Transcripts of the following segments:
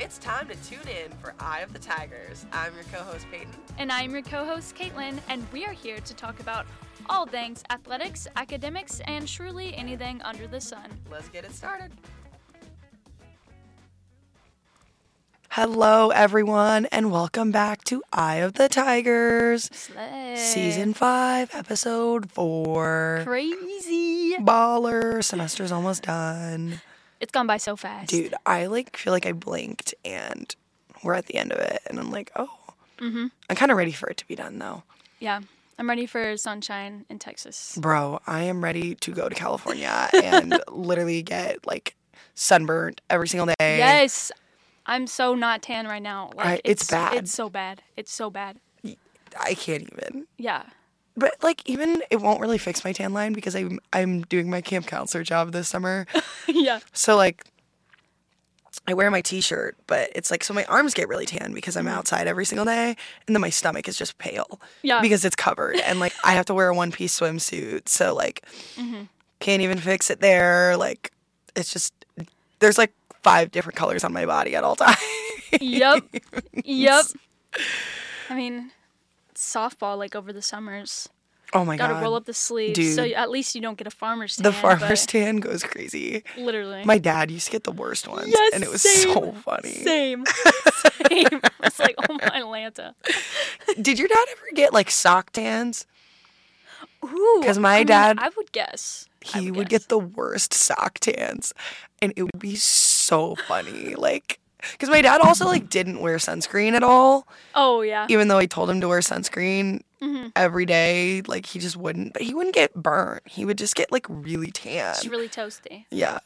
It's time to tune in for Eye of the Tigers. I'm your co-host, Peyton. And I'm your co-host, Caitlin, and we are here to talk about all things athletics, academics, and truly anything under the sun. Let's get it started. Hello, everyone, and welcome back to Eye of the Tigers. Slay. Season 5, Episode 4. Crazy. Baller. Semester's almost done. It's gone by so fast. Dude, I feel like I blinked and we're at the end of it. And I'm like, oh. Mm-hmm. I'm kind of ready for it to be done, though. Yeah. I'm ready for sunshine in Texas. Bro, I am ready to go to California and literally get, sunburnt every single day. Yes. I'm so not tan right now. It's bad. It's so bad. It's so bad. I can't even. Yeah. But even it won't really fix my tan line because I'm doing my camp counselor job this summer. Yeah. So I wear my t-shirt, but it's so my arms get really tan because I'm outside every single day, and then my stomach is just pale. Yeah. Because it's covered, and I have to wear a one-piece swimsuit, so can't even fix it there. It's just there's 5 different colors on my body at all times. Yep. I mean, softball over the summers. Oh my god. Gotta roll up the sleeves, dude. so at least you don't get a farmer's tan. The farmer's tan goes crazy. Literally. My dad used to get the worst ones, Yes, and it was same, so funny. Same. It's oh my Lanta. Did your dad ever get sock tans? Ooh. 'Cause my dad- I would guess. He would get the worst sock tans, and it would be so funny. Because my dad also didn't wear sunscreen at all. Oh yeah. Even though I told him to wear sunscreen every day, he just wouldn't. But he wouldn't get burnt. He would just get really tan. It's really toasty. Yeah.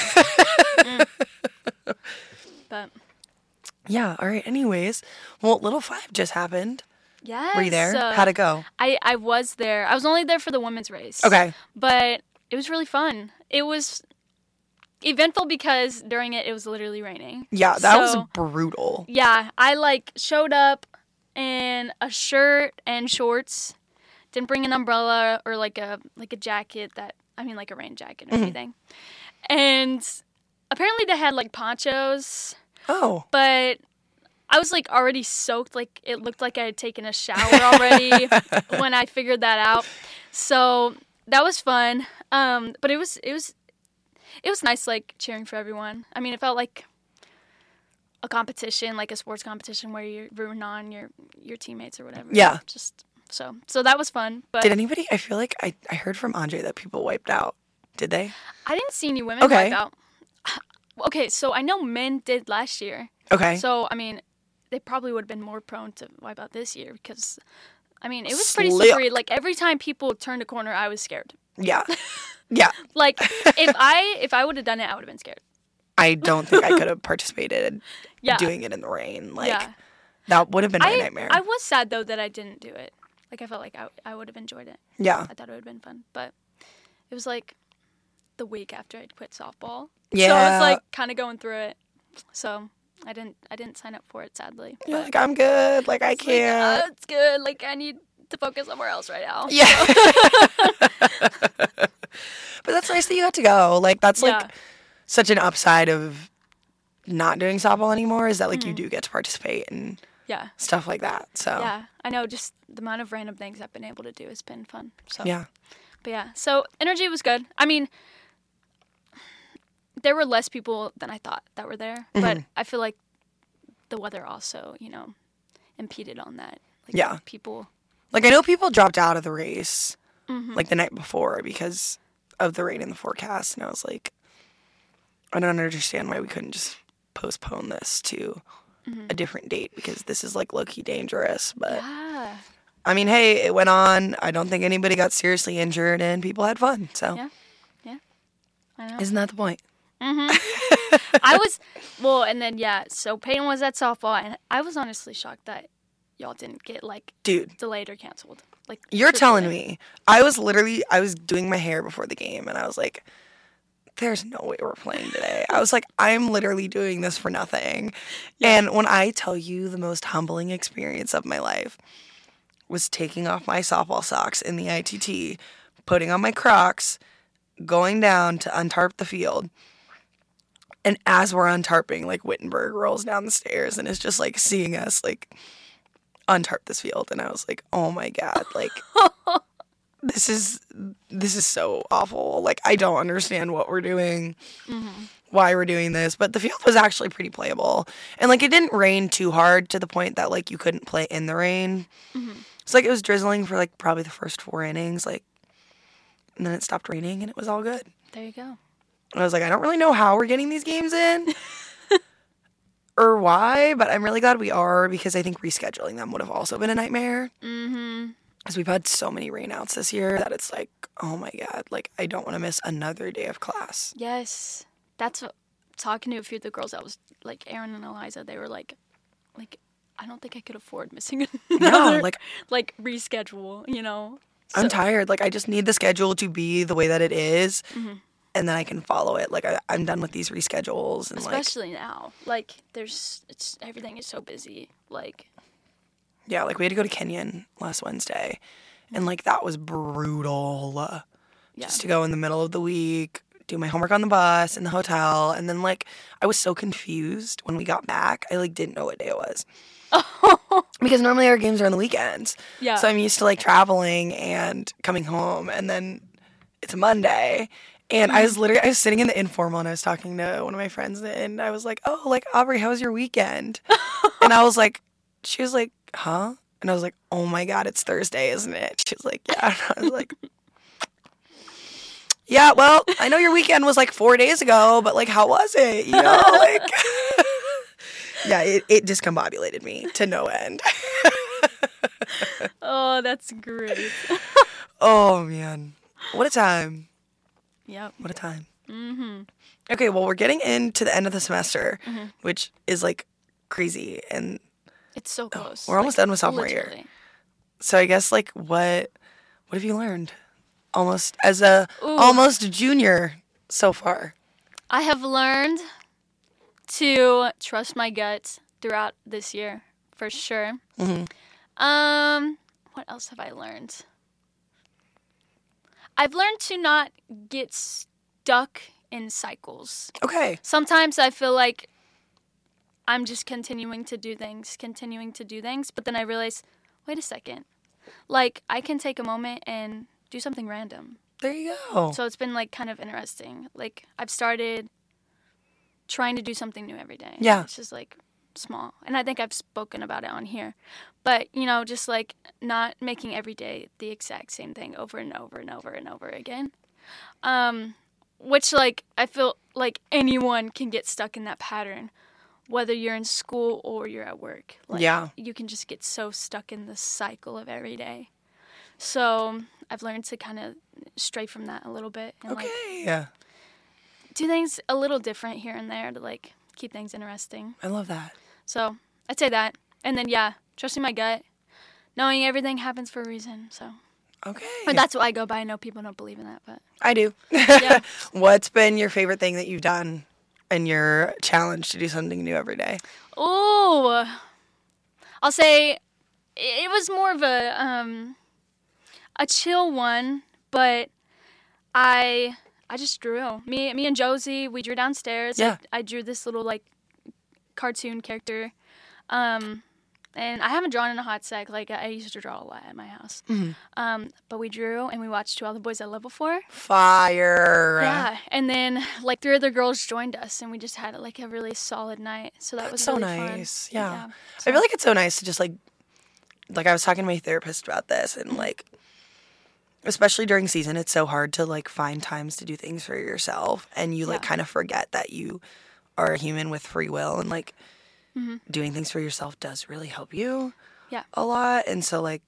But Yeah. All right. Anyways, well, Little 5 just happened. yes. Were you there? How'd it go? I was there. I was only there for the women's race. Okay. But it was really fun. It was eventful because during it was literally raining. Yeah, that was So- brutal. Yeah, I showed up in a shirt and shorts. Didn't bring an umbrella or a jacket a rain jacket or anything. And apparently they had ponchos, Oh. but I was already soaked. It looked like I had taken a shower already when I figured that out. So that was fun. But it was nice cheering for everyone. I mean, it felt like a competition, a sports competition where you're rooting on your teammates or whatever. Yeah. Just so that was fun. But Did anybody? I feel like I heard from Andre that people wiped out. Did they? I didn't see any women Okay. wipe out. Okay, so I know men did last year. Okay. So I mean, they probably would have been more prone to wipe out this year because, I mean, it was pretty Slick. slippery. Every time people turned a corner, I was scared. Yeah. Yeah. If I would have done it, I would have been scared. I don't think I could have participated Yeah. doing it in the rain. Yeah. That would have been my I nightmare. I was sad though that I didn't do it. I felt like I would have enjoyed it. Yeah. I thought it would have been fun, but it was the week after I'd quit softball. Yeah. So I was kind of going through it. So I didn't sign up for it, sadly. You're But like, I'm good. I can't. it's good. I need to focus somewhere else right now. Yeah. But that's nice that you got to go. That's Yeah. such an upside of not doing softball anymore is that you do get to participate and Yeah. stuff like that. So Yeah. I know. Just the amount of random things I've been able to do has been fun. So yeah. But yeah. So energy was good. I mean, there were less people than I thought that were there, but I feel like the weather also, impeded on that. Yeah. People. I know people dropped out of the race the night before because of the rain in the forecast, and I was like, I don't understand why we couldn't just postpone this to a different date because this is low-key dangerous. But Yeah. I mean, hey, it went on. I don't think anybody got seriously injured, and people had fun. So Yeah. Yeah. I know. isn't that the point? I was, and then, so Peyton was at softball, and I was honestly shocked that y'all didn't get, Dude, delayed or canceled. you're telling truthfully. me. I was doing my hair before the game, and I was like, there's no way we're playing today. I was like, I'm literally doing this for nothing. Yeah. And when I tell you the most humbling experience of my life was taking off my softball socks in the ITT, putting on my Crocs, going down to untarp the field, And as we're untarping, like Wittenberg rolls down the stairs and is just like seeing us like untarp this field. And I was like, oh my God, like this is so awful. Like I don't understand what we're doing, why we're doing this. But the field was actually pretty playable. And like it didn't rain too hard to the point that like you couldn't play in the rain. It's like it was drizzling for like probably the first 4 innings, like, and then it stopped raining and it was all good. There you go. I was like, I don't really know how we're getting these games in or why, but I'm really glad we are because I think rescheduling them would have also been a nightmare. Because we've had so many rainouts this year that it's like, oh my God, like I don't want to miss another day of class. Yes. That's what, talking to a few of the girls that was like Erin and Eliza, they were like, I don't think I could afford missing another like reschedule, you know? So. I'm tired. Like I just need the schedule to be the way that it is. And then I can follow it. Like I'm done with these reschedules, and especially now. Like everything is so busy. Like yeah, like we had to go to Kenyon last Wednesday, and like that was brutal. Just to go in the middle of the week, do my homework on the bus in the hotel, and then like I was so confused when we got back. I like didn't know what day it was. Because normally our games are on the weekends. Yeah. So I'm used to like traveling and coming home, and then it's a Monday. And I was sitting in the informal and I was talking to one of my friends and I was like, oh, like, Aubrey, how was your weekend? And I was like, she was like, huh? And I was like, oh my God, it's Thursday, isn't it? She was like, yeah. And I was like, yeah, well, I know your weekend was like 4 days ago, but like, how was it? You know, like, yeah, it discombobulated me to no end. Oh, that's great. Oh, man. What a time. Yep. What a time. Okay, well, we're getting into the end of the semester, which is like crazy, and it's so close. We're almost done with sophomore year. So I guess like what have you learned? Almost as a almost junior so far. I have learned to trust my gut throughout this year for sure. What else have I learned? I've learned to not get stuck in cycles. Okay. Sometimes I feel like I'm just continuing to do things, but then I realize, wait a second. Like, I can take a moment and do something random. There you go. So it's been, like, kind of interesting. Like, I've started trying to do something new every day. Yeah. It's just, like, small. And I think I've spoken about it on here. But, you know, just like not making every day the exact same thing over and over and over and over again. Which, like, I feel like anyone can get stuck in that pattern, whether you're in school or you're at work. Like, yeah. You can just get so stuck in the cycle of every day. So I've learned to kind of stray from that a little bit. And, yeah. Do things a little different here and there to, like, keep things interesting. I love that. So I'd say that. And then, yeah, trusting my gut, knowing everything happens for a reason. So, okay. Or that's what I go by. I know people don't believe in that, but I do. Yeah. What's been your favorite thing that you've done in your challenge to do something new every day? Oh, I'll say it was more of a chill one, but I just drew. Me and Josie, we drew downstairs. Yeah. I drew this little like cartoon character. And I haven't drawn in a hot sec. Like, I used to draw a lot at my house. But we drew, and we watched Two Other Boys at Level 4. Fire! Yeah, and then, like, 3 other girls joined us, and we just had, like, a really solid night. So that was so really nice. Fun. Yeah. So. I feel like it's so nice to just, like I was talking to my therapist about this, and, like, especially during season, it's so hard to, like, find times to do things for yourself, and you, like, kind of forget that you are a human with free will, and, like, doing things for yourself does really help you a lot. And so, like,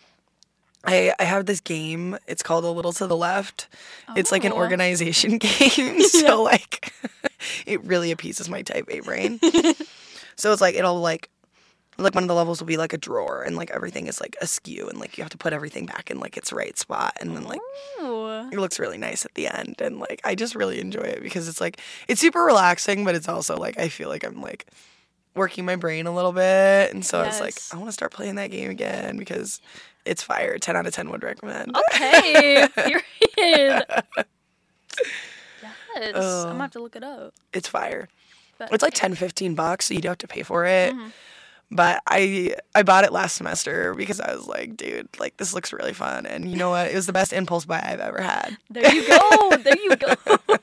I have this game. It's called A Little to the Left. Oh. It's like an organization game. So, like, it really appeases my type A brain. So it's like, it'll, like one of the levels will be, like, a drawer. And, like, everything is, like, askew. And, like, you have to put everything back in, like, its right spot. And then, like, it looks really nice at the end. And, like, I just really enjoy it because it's, like, it's super relaxing. But it's also, like, I feel like I'm, like, working my brain a little bit, and so I was like, I want to start playing that game again because it's fire. 10 out of 10 would recommend. Okay, period. I'm gonna have to look it up. It's fire. But, It's like $10-15, so you don't have to pay for it. But I bought it last semester because I was like, dude, like this looks really fun. And you know what? It was the best impulse buy I've ever had. There you go. There you go.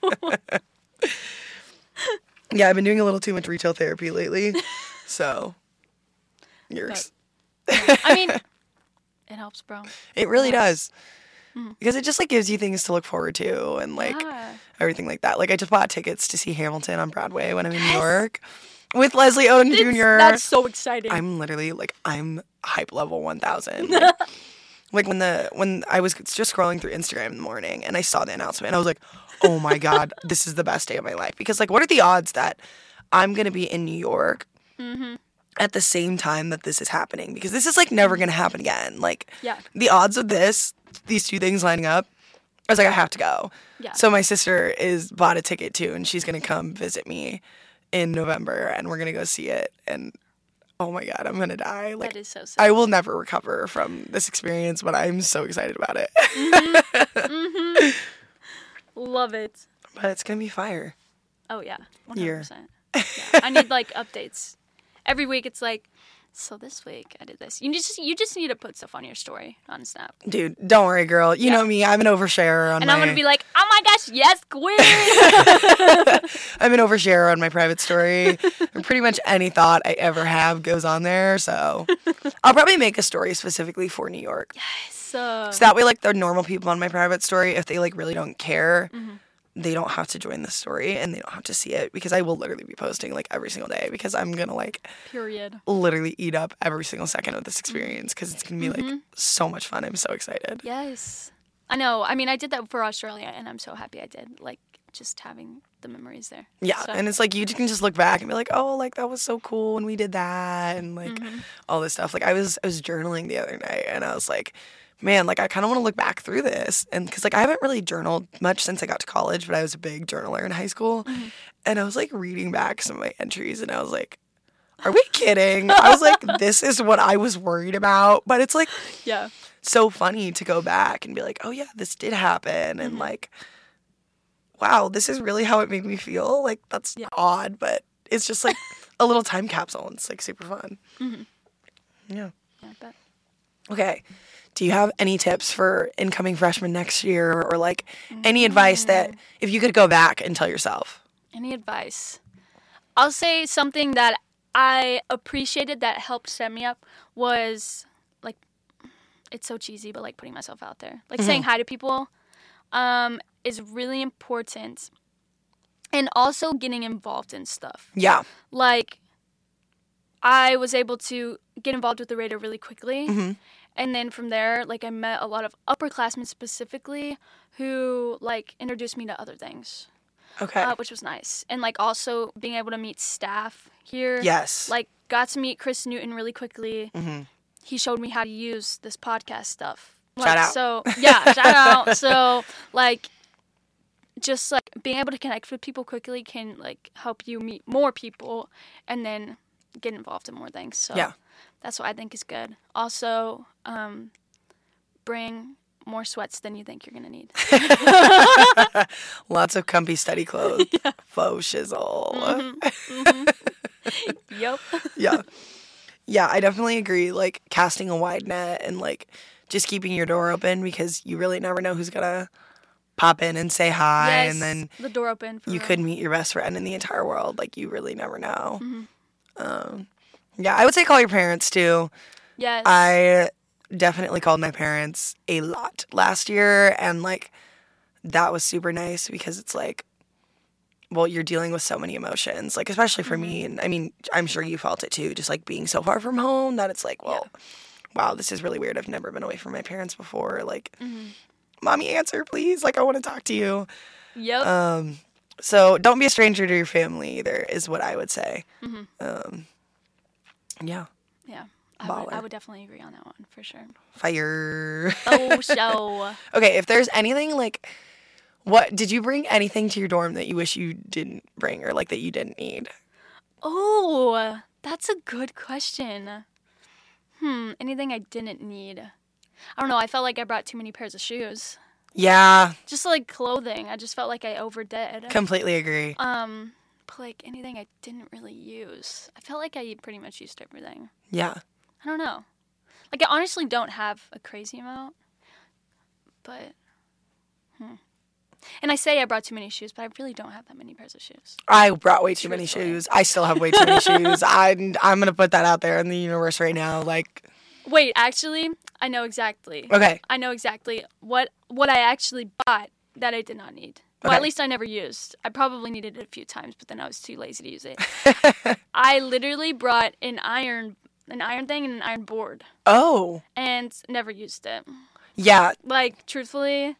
Yeah, I've been doing a little too much retail therapy lately. So, yours. I mean, it helps, bro. It really does. Because it just like gives you things to look forward to and like everything like that. Like I just bought tickets to see Hamilton on Broadway when I'm in New York with Leslie Odom Jr. That's so exciting. I'm literally like I'm hype level 1000. Like when I was just scrolling through Instagram in the morning and I saw the announcement and I was like, "Oh my god, this is the best day of my life." Because like what are the odds that I'm going to be in New York at the same time that this is happening? Because this is like never going to happen again. Like the odds of these two things lining up, I was like, I have to go. Yeah. So my sister bought a ticket too, and she's gonna come visit me in November, and we're gonna go see it. And oh my god, I'm gonna die! Like that is so sick. I will never recover from this experience, but I'm so excited about it. Love it. But it's gonna be fire. Oh yeah, 100%. Year. Yeah. I need like updates every week. It's like, so this week I did this. You just need to put stuff on your story on Snap. Dude, don't worry, girl. You know me. I'm an oversharer on I'm gonna be like, oh my gosh, yes, queen. I'm an oversharer on my private story. And pretty much any thought I ever have goes on there. So I'll probably make a story specifically for New York. Yes. So that way, like the normal people on my private story, if they like really don't care, they don't have to join the story and they don't have to see it because I will literally be posting like every single day because I'm gonna like period literally eat up every single second of this experience because it's gonna be like so much fun. I'm so excited. Yes. I know. I mean, I did that for Australia and I'm so happy I did. Like just having the memories there. Yeah. So. And it's like you can just look back and be like, oh, like that was so cool when we did that and like all this stuff. Like I was journaling the other night and I was like, man, like I kind of want to look back through this. And because like I haven't really journaled much since I got to college, but I was a big journaler in high school. And I was like reading back some of my entries and I was like, are we kidding? I was like, this is what I was worried about. But it's like so funny to go back and be like, oh yeah, this did happen. And like, wow, this is really how it made me feel. Like that's odd, but it's just like a little time capsule. And it's like super fun. Yeah. I bet. Okay. Do you have any tips for incoming freshmen next year or like any advice that if you could go back and tell yourself? Any advice? I'll say something that I appreciated that helped set me up was like, it's so cheesy, but like putting myself out there. Like saying hi to people is really important. And also getting involved in stuff. Yeah. Like, I was able to get involved with the Raider really quickly. And then from there, like, I met a lot of upperclassmen specifically who, like, introduced me to other things. Okay. Which was nice. And, like, also being able to meet staff here. Yes. Like, got to meet Chris Newton really quickly. He showed me how to use this podcast stuff. Like, shout out. So, yeah, shout out. So, like, just, like, being able to connect with people quickly can, like, help you meet more people and then get involved in more things. So, that's what I think is good. Also, bring more sweats than you think you're going to need. Lots of comfy study clothes. Faux shizzle. Yep. Yeah, I definitely agree. Like, casting a wide net and, like, just keeping your door open because you really never know who's going to pop in and say hi. Yes, and then the door open. you could meet your best friend in the entire world. Like, you really never know. Yeah, I would say call your parents, too. Yes. I definitely called my parents a lot last year, and, like, that was super nice because it's like, well, you're dealing with so many emotions, like, especially for me, and, I mean, I'm sure you felt it, too, just, like, being so far from home that it's like, well, wow, this is really weird. I've never been away from my parents before. Like, Mommy, answer, please. Like, I want to talk to you. Yep. So don't be a stranger to your family either, is what I would say. Yeah. Yeah. Baller. I would definitely agree on that one, for sure. Fire. Oh, show. Okay, if there's anything, like, what, did you bring anything to your dorm that you wish you didn't bring or, like, that you didn't need? Oh, that's a good question. Anything I didn't need. I don't know. I felt like I brought too many pairs of shoes. Yeah, Just like clothing, I just felt like I overdid. completely agree. But like anything I didn't really use, I felt like I pretty much used everything. Yeah. I don't know. Like I honestly don't have a crazy amount, but and I say I brought too many shoes, but I really don't have that many pairs of shoes. I brought way too many Truthfully. shoes. I still have way too many shoes. I'm gonna put that out there in the universe right now. Like, Wait, actually, I know exactly. okay, I know exactly what I actually bought that I did not need. Well, at Okay. least I never used. I probably needed it a few times, but then I was too lazy to use it. I literally brought an iron thing and an iron board oh, and never used it. yeah, Like, truthfully,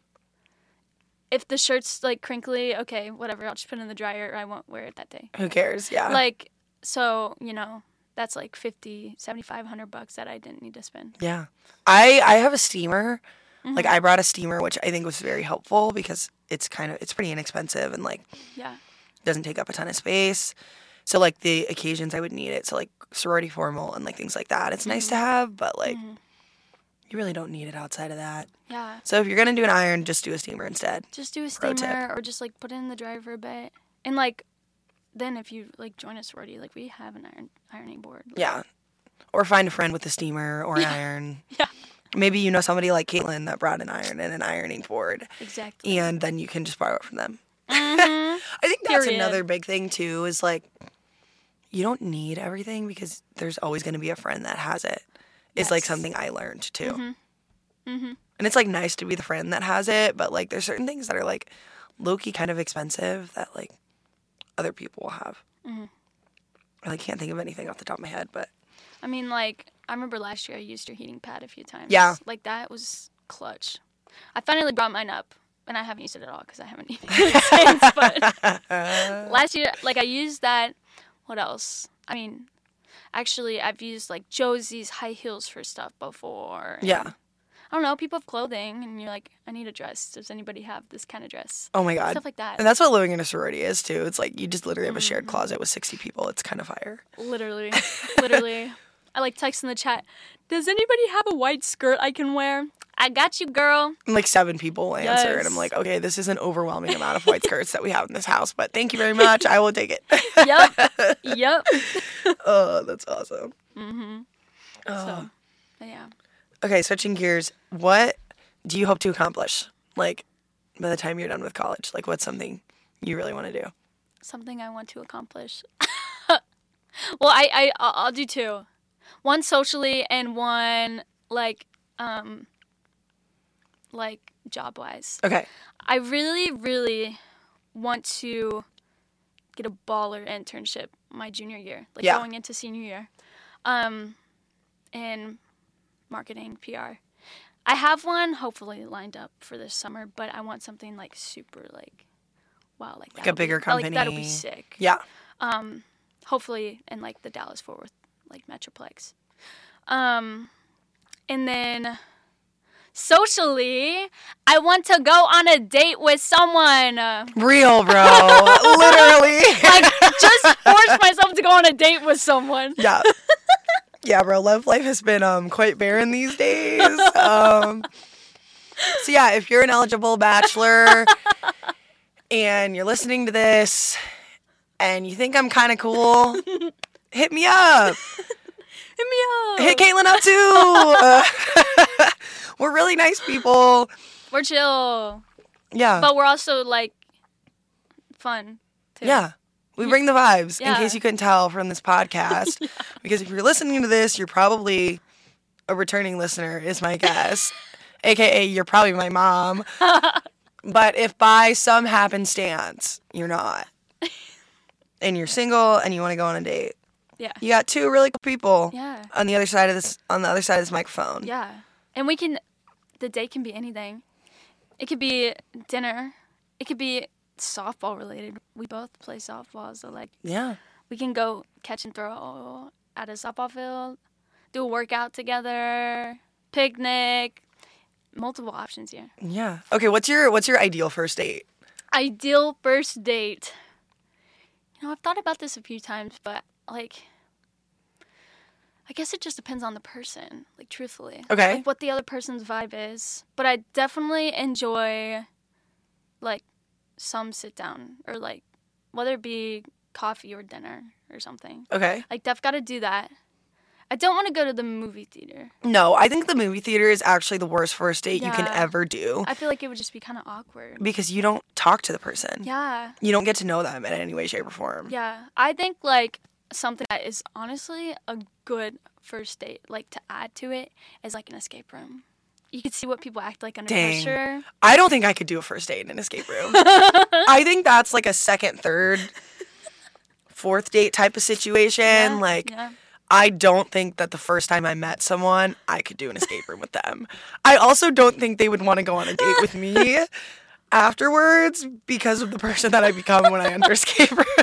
if the shirt's like crinkly, okay, whatever, I'll just put it in the dryer. I won't wear it that day. who cares? Yeah, Like, so, that's like $50, $75, $100 that I didn't need to spend. yeah. I have a steamer. Like, I brought a steamer, which I think was very helpful because it's pretty inexpensive and like Yeah. doesn't take up a ton of space. So like the occasions I would need it, so like sorority formal and like things like that, it's nice to have, but like you really don't need it outside of that. Yeah. So if you're gonna do an iron, just do a steamer instead. Just do a Pro tip. steamer or just like put it in the dryer for a bit. And like then if you like join a sorority, like we have an ironing board. Like, Yeah. Or find a friend with a steamer or an iron. Yeah. Maybe you know somebody like Caitlin that brought an iron and an ironing board, Exactly. and then you can just borrow it from them. Mhm. I think that's Period. another big thing too, is like you don't need everything because there's always going to be a friend that has it. Is like Yes. something I learned too. Mhm. And it's like nice to be the friend that has it, but like there's certain things that are like low-key kind of expensive that like other people will have. I like can't think of anything off the top of my head, but I mean, like, I remember last year I used your heating pad a few times. Yeah. Like, that was clutch. I finally brought mine up, and I haven't used it at all because I haven't used it since. But last year, like, I used that. What else? I mean, actually, I've used, like, Josie's high heels for stuff before. and, yeah. I don't know. People have clothing, and you're like, I need a dress. Does anybody have this kind of dress? Oh my god. Stuff like that. And that's what living in a sorority is too. It's like you just literally have a shared closet with 60 people. It's kind of fire. Literally. Literally. I, like, text in the chat, does anybody have a white skirt I can wear? I got you, girl. And like 7 people will answer, and I'm Yes. like, okay, this is an overwhelming amount of white skirts that we have in this house, but thank you very much. I will take it. Yep. Yep. Oh, that's awesome. So, yeah. Okay, switching gears. What do you hope to accomplish? Like by the time you're done with college, like what's something you really want to do? Something I want to accomplish. Well, I'll do two. One socially and one like job wise. Okay. I really, really want to get a baller internship my junior year, like Yeah. going into senior year, in marketing, PR. I have one hopefully lined up for this summer, but I want something like super like, wow, like Like a bigger Like that'll be company. sick. Yeah. Hopefully in like the Dallas Fort Worth like Metroplex. And then socially, I want to go on a date with someone. Real, bro. Literally. Like just force myself to go on a date with someone. Yeah. Yeah, bro. Love life has been quite barren these days. So yeah, if you're an eligible bachelor and you're listening to this and you think I'm kind of cool, hit me up. Hit me up. Hit Caitlin up too. We're really nice people. We're chill, Yeah. but we're also like fun too. Yeah. We bring the vibes, in Yeah. case you couldn't tell from this podcast. Because if you're listening to this, you're probably a returning listener, is my guess. AKA, you're probably my mom. But if by some happenstance you're not, and you're single and you want to go on a date, Yeah. you got 2 really cool people Yeah. on the other side of this microphone. Yeah. And the date can be anything. It could be dinner. It could be softball related. We both play softball, so like Yeah. we can go catch and throw at a softball field, do a workout together, picnic, multiple options here. Yeah. Okay, what's your ideal first date? Ideal first date. You know, I've thought about this a few times, but like I guess it just depends on the person, like, truthfully. Okay. Like, what the other person's vibe is. But I definitely enjoy, like, some sit down or, like, whether it be coffee or dinner or something. Okay. Like, Def got to do that. I don't want to go to the movie theater. No, I think the movie theater is actually the worst first date you can Yeah. ever do I feel like it would just be kind of awkward. because you don't talk to the person. Yeah. You don't get to know them in any way, shape, or form. Yeah. I think, like, something that is honestly a good first date, like, to add to it, is, like, an escape room. You could see what people act like under Dang. pressure. I don't think I could do a first date in an escape room. I think that's like a second, third, fourth date type of situation. Yeah, Like, yeah. I don't think that the first time I met someone, I could do an escape room with them. I also don't think they would want to go on a date with me afterwards because of the person that I become when I enter escape room.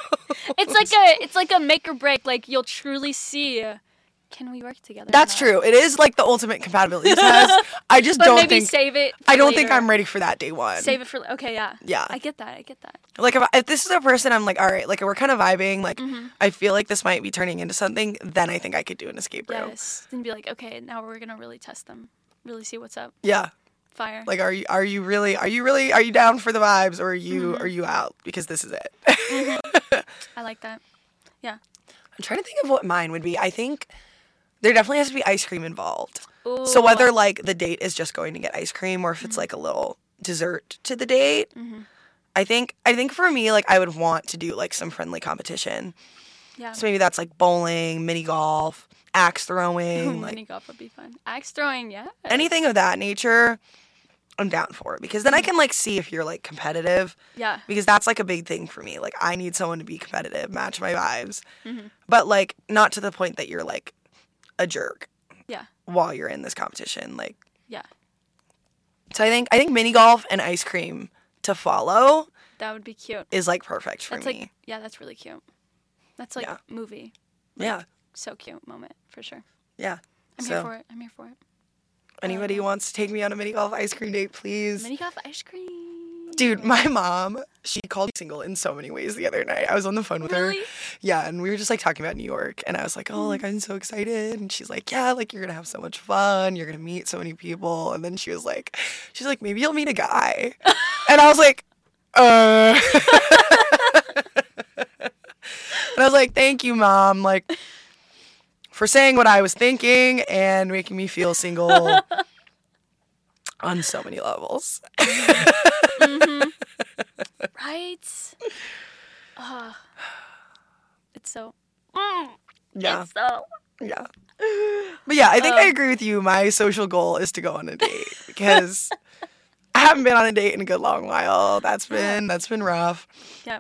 It's like a make or break. Like, you'll truly see, can we work together? or That's not? true. It is like the ultimate compatibility test. I just But don't maybe think save it. For I don't think later. I'm ready for that day one. Save it for. Okay, yeah. Yeah. I get that. I get that. Like if this is a person I'm like, all right, like we're kind of vibing, like Mm-hmm. I feel like this might be turning into something, then I think I could do an escape room. Yes. Then be like, okay, now we're gonna really test them. Really see what's up. Yeah. Fire. Like are you down for the vibes or Mm-hmm. are you out because this is it? I like that. Yeah. I'm trying to think of what mine would be. I think there definitely has to be ice cream involved. Ooh. So whether like the date is just going to get ice cream or if Mm-hmm. it's like a little dessert to the date, I think for me like I would want to do like some friendly competition. Yeah. So maybe that's like bowling, mini golf, axe throwing, like Mini golf would be fun. Axe throwing, yeah. anything of that nature. I'm down for it because then I can like see if you're like competitive. Yeah. Because that's like a big thing for me. Like I need someone to be competitive, match my vibes, Mm-hmm. but like not to the point that you're like a jerk Yeah. while you're in this competition. Like Yeah. so I think mini golf and ice cream to follow That would be cute. is like perfect for That's me. like, yeah, that's really cute. That's like Yeah. movie. Yeah, So cute moment for sure. yeah. I'm So here for it. I'm here for it. anybody who wants to take me on a mini golf ice cream date, please. Mini golf ice cream. Dude, my mom, she called me single in so many ways the other night. I was on the phone with her. Really? Yeah, and we were just like talking about New York. And I was like, oh, like I'm so excited. And she's like, yeah, like you're gonna have so much fun. You're gonna meet so many people. And then she's like, maybe you'll meet a guy. And I was like, And I was like, thank you, Mom, like for saying what I was thinking and making me feel single on so many levels. Right? It's so. Yeah. It's so. Yeah. But yeah, I think I agree with you. My social goal is to go on a date because I haven't been on a date in a good long while. That's been rough. Yeah.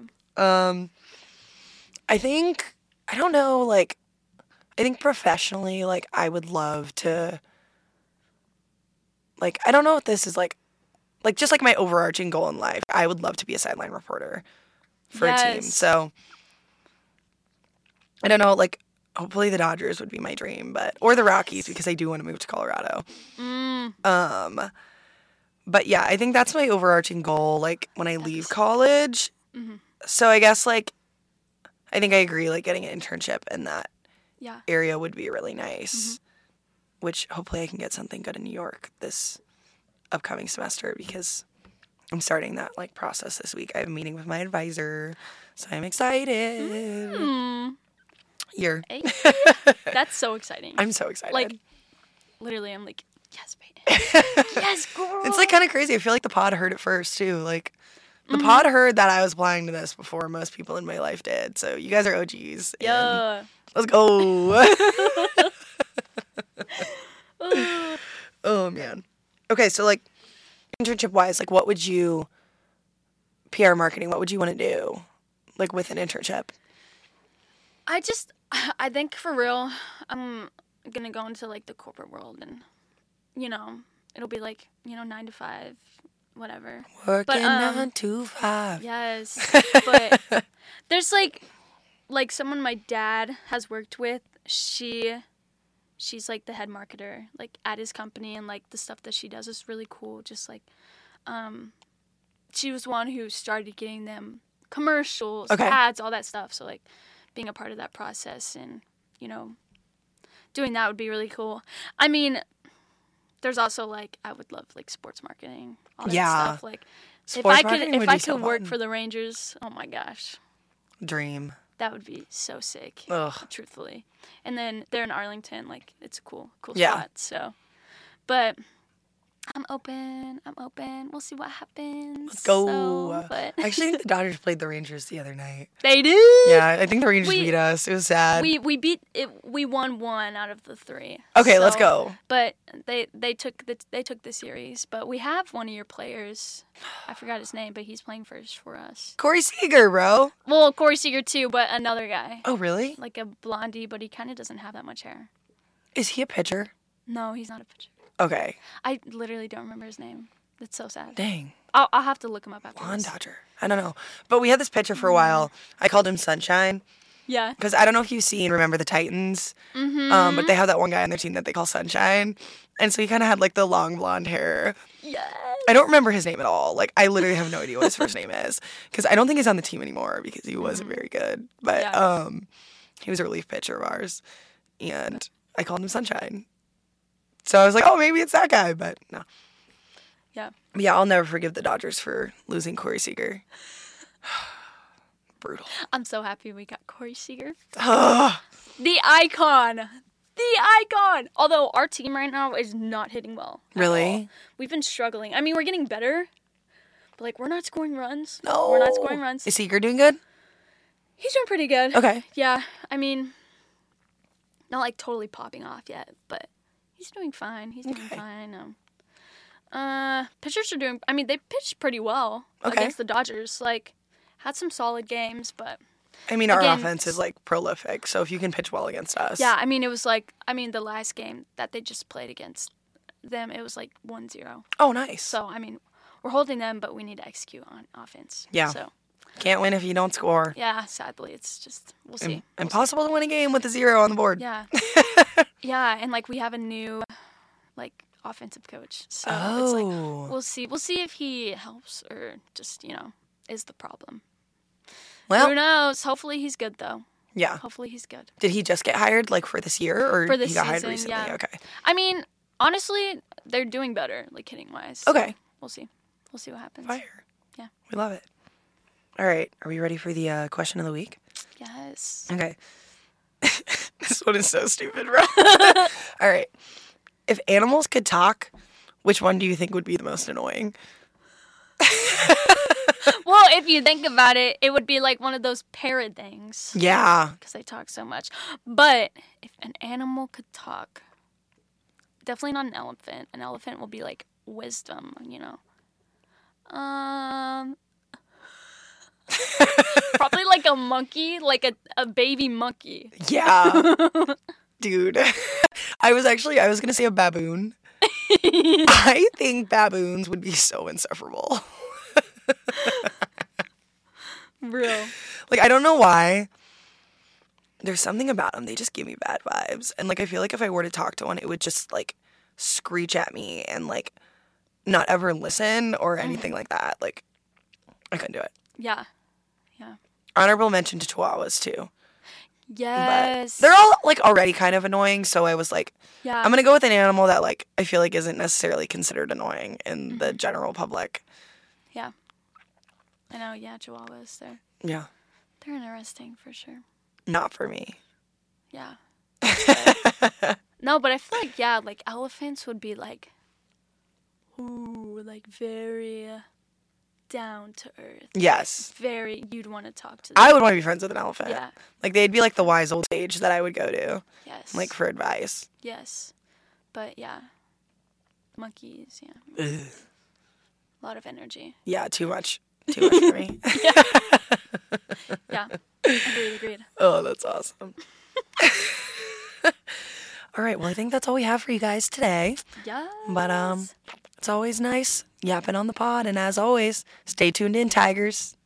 I think I don't know, like I think professionally, like I would love to like I don't know what this is like just like my overarching goal in life. I would love to be a sideline reporter for a team. Yes. So I don't know, like hopefully the Dodgers would be my dream, or the Rockies because I do want to move to Colorado. But yeah, I think that's my overarching goal, like when I leave college. So I guess like I think I agree, like getting an internship in that Yeah. area would be really nice. Which hopefully I can get something good in New York this upcoming semester because I'm starting that like process this week. I have a meeting with my advisor, so I'm excited. You're Hey. That's so exciting. I'm so excited. like, literally, I'm like, yes, Peyton. Yes, girl. It's like kind of crazy. I feel like the pod heard it first too. Like the pod heard that I was applying to this before most people in my life did. So you guys are OGs. and Yeah. Let's go. Oh man. Okay, so like internship wise, like what would you PR marketing, what would you want to do? Like with an internship? I think for real, I'm gonna go into like the corporate world and, it'll be like, 9 to 5, whatever. Working 9 to 5. Yes. But there's like someone my dad has worked with, she's like the head marketer like at his company, and like the stuff that she does is really cool. Just like she was one who started getting them commercials, Okay. ads, all that stuff. So like being a part of that process and, doing that would be really cool. I mean, there's also like I would love like sports marketing, all that stuff. Like Sports marketing would if I be so could work fun. for the Rangers, oh my gosh, Dream. that would be so sick. Ugh. Truthfully, and then they're in Arlington, like it's a cool Yeah. spot. So, but I'm open. We'll see what happens. Let's go. So, but I actually think the Dodgers played the Rangers the other night. they did. Yeah, I think the Rangers We- beat us. It was sad. We beat it. We won 1 out of the 3. Okay, let's So- go. But they took the series. But we have one of your players. I forgot his name, but he's playing first for us. Corey Seager, bro. Well, Corey Seager too, but another guy, Oh, really? like a blondie, but he kind of doesn't have that much hair. Is he a pitcher? No, he's not a pitcher. Okay. I literally don't remember his name. That's so sad. Dang. I'll have to look him up after Blonde this. Dodger. I don't know. But we had this pitcher for a while. I called him Sunshine. Yeah. Because I don't know if you've seen Remember the Titans. Mm-hmm. But they have that one guy on their team that they call Sunshine. And so he kind of had like the long blonde hair. Yes. I don't remember his name at all. Like, I literally have no idea what his first name is. Because I don't think he's on the team anymore because he wasn't very good. But Yeah. he was a relief pitcher of ours. And I called him Sunshine. So I was like, oh, maybe it's that guy. But no. Yeah. But yeah, I'll never forgive the Dodgers for losing Corey Seager. Brutal. I'm so happy we got Corey Seager. Ugh. The icon. The icon. Although our team right now is not hitting well. at Really? all. We've been struggling. I mean, we're getting better. But like, we're not scoring runs. No. We're not scoring runs. Is Seager doing good? He's doing pretty good. Okay. Yeah. I mean, not like totally popping off yet, but he's doing fine. He's doing Okay. fine. Pitchers are doing. I mean, they pitched pretty well Okay. against the Dodgers. Like, had some solid games, but I mean, our Again, offense is like prolific. So if you can pitch well against us. yeah. I mean, it was like. I mean, the last game that they just played against them, it was like 1-0. Oh, nice. So I mean, we're holding them, but we need to execute on offense. Yeah. So Can't win if you don't score. yeah, sadly, it's just we'll see. We'll see. Impossible to win a game with a 0 on the board. Yeah. Yeah, and like we have a new like offensive coach. So it's like Oh. we'll see. We'll see if he helps or just, is the problem. Who Well, knows? Hopefully he's good though. yeah. Hopefully he's good. Did he just get hired like for this year or For this he got hired season, recently? yeah. Okay. I mean, honestly, they're doing better, like hitting wise. So Okay. we'll see. We'll see what happens. Fire. Yeah. We love it. All right. Are we ready for the question of the week? Yes. Okay. This one is so stupid, bro. All right. If animals could talk, which one do you think would be the most annoying? Well, if you think about it, it would be like one of those parrot things Yeah. because they talk so much. But if an animal could talk, definitely not an elephant. An elephant will be like wisdom, Probably like a monkey, like a baby monkey. Yeah. Dude. I was going to say a baboon. I think baboons would be so insufferable. Real. Like, I don't know why. There's something about them. They just give me bad vibes. And, like, I feel like if I were to talk to one, it would just, like, screech at me and, like, not ever listen or anything like that. Like, I couldn't do it. Yeah. Honorable mention to chihuahuas, too. Yes. But they're all, like, already kind of annoying. So I was like, yeah. I'm going to go with an animal that, like, I feel like isn't necessarily considered annoying in the general public. I know, yeah, chihuahuas, Yeah. they're interesting for sure. Not for me. Yeah. No, but I feel like, yeah, like elephants would be like, ooh, like very down to earth. Yes. Very, you'd want to talk to them. I would want to be friends with an elephant. Yeah. Like, they'd be like the wise old sage that I would go to, Yes. like, for advice. Yes. But yeah. Monkeys, yeah. Ugh. A lot of energy. Yeah, too much. Too much for me. Yeah. Agreed. Oh, that's awesome. All right, well, I think that's all we have for you guys today. Yeah. But it's always nice yapping on the pod, and as always, stay tuned in, Tigers.